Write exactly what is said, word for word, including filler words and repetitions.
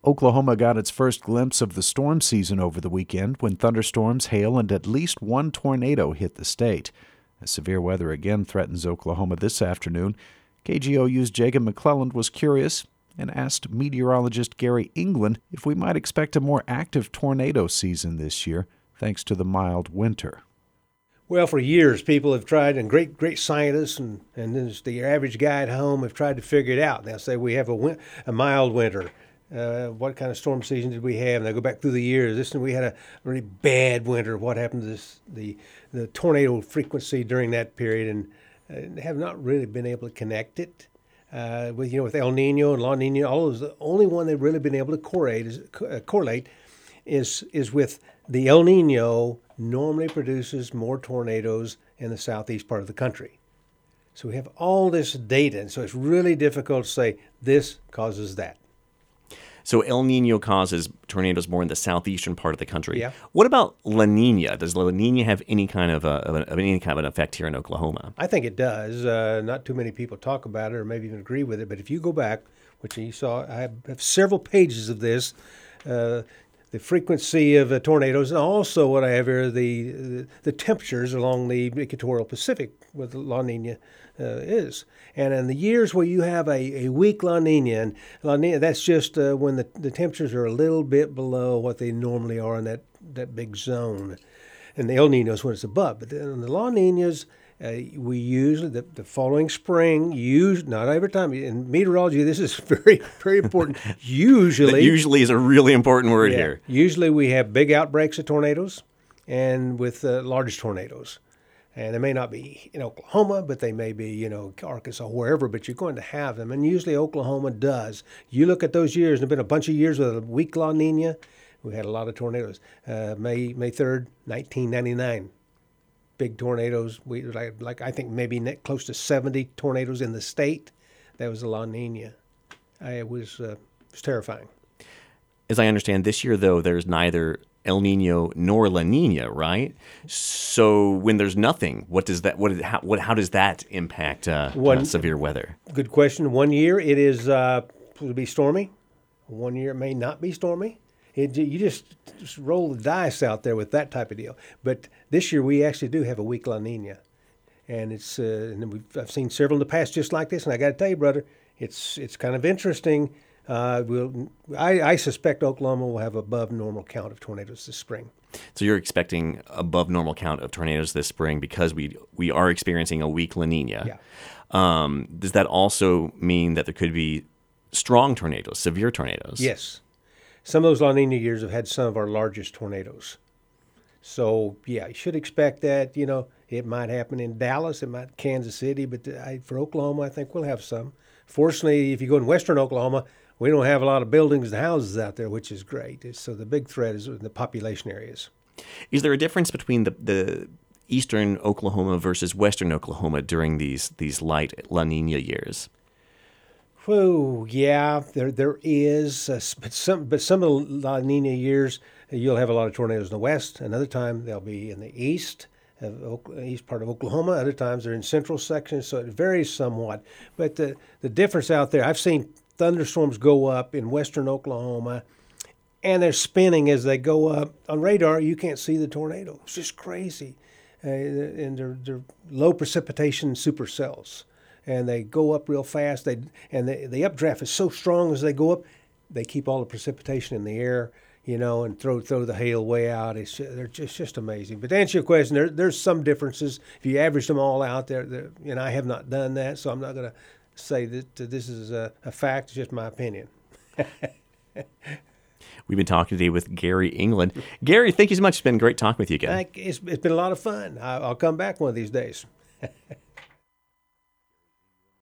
Oklahoma got its first glimpse of the storm season over the weekend when thunderstorms, hail, and at least one tornado hit the state. As severe weather again threatens Oklahoma this afternoon, K G O U's Jacob McClelland was curious and asked meteorologist Gary England if we might expect a more active tornado season this year, thanks to the mild winter. Well, for years, people have tried, and great, great scientists and, and this, the average guy at home have tried to figure it out. They'll say we have a, win- a mild winter. Uh, what kind of storm season did we have? And they go back through the years. This we had a really bad winter. What happened to this, the the tornado frequency during that period? And uh, they have not really been able to connect it uh, with you know with El Nino and La Nina. All of those, the only one they've really been able to correlate is uh, correlate is is with the El Nino. Normally produces more tornadoes in the southeast part of the country. So we have all this data, and so it's really difficult to say this causes that. So El Nino causes tornadoes more in the southeastern part of the country. Yeah. What about La Nina? Does La Nina have any kind of, a, of, an, of any kind of an effect here in Oklahoma? I think it does. Uh, not too many people talk about it or maybe even agree with it, but if you go back, which you saw, I have, have several pages of this, uh, the frequency of uh, tornadoes, and also what I have here, the, the the temperatures along the equatorial Pacific, where the La Nina uh, is. And in the years where you have a, a weak La Nina, and La Nina, that's just uh, when the, the temperatures are a little bit below what they normally are in that, that big zone. And the El Nino is when it's above. But then the La Ninas, Uh, we usually, the, the following spring, use not every time, in meteorology, this is very, very important. Usually. That usually is a really important word yeah, here. Usually we have big outbreaks of tornadoes and with uh, large tornadoes. And they may not be in Oklahoma, but they may be, you know, Arkansas, wherever, but you're going to have them. And usually Oklahoma does. You look at those years, there have been a bunch of years with a weak La Nina. We had a lot of tornadoes. Uh, May May third, nineteen ninety-nine. Big tornadoes. We like, like I think maybe net close to seventy tornadoes in the state. That was a La Nina. I, it was uh, it was terrifying. As I understand, this year though, there's neither El Nino nor La Nina, right? So when there's nothing, what does that? What? How, what, how does that impact uh, One, uh, severe weather? Good question. One year it is uh, to be stormy. One year it may not be stormy. It, you just, just roll the dice out there with that type of deal. But this year we actually do have a weak La Nina, and it's uh, and we've, I've seen several in the past just like this. And I got to tell you, brother, it's it's kind of interesting. Uh, we'll, I, I suspect Oklahoma will have above normal count of tornadoes this spring. So you're expecting above normal count of tornadoes this spring because we we are experiencing a weak La Nina. Yeah. Um, does that also mean that there could be strong tornadoes, severe tornadoes? Yes. Some of those La Nina years have had some of our largest tornadoes. So, yeah, you should expect that. You know, it might happen in Dallas, it might Kansas City, but I, for Oklahoma, I think we'll have some. Fortunately, if you go in western Oklahoma, we don't have a lot of buildings and houses out there, which is great. It's, so the big threat is in the population areas. Is there a difference between the, the eastern Oklahoma versus western Oklahoma during these these light La Nina years? Whoa, yeah, there there is, uh, but some but some of the La Nina years you'll have a lot of tornadoes in the west. Another time they'll be in the east, of, east part of Oklahoma. Other times they're in central sections, so it varies somewhat. But the the difference out there, I've seen thunderstorms go up in western Oklahoma, and they're spinning as they go up. On radar, you can't see the tornado. It's just crazy, uh, and they're they're low precipitation supercells. And they go up real fast. They and the, the updraft is so strong as they go up, they keep all the precipitation in the air, you know, and throw throw the hail way out. It's they're just just amazing. But to answer your question, there there's some differences. If you average them all out there, and I have not done that, so I'm not going to say that this is a, a fact. It's just my opinion. We've been talking today with Gary England. Gary, thank you so much. It's been great talking with you again. It's, it's been a lot of fun. I'll come back one of these days.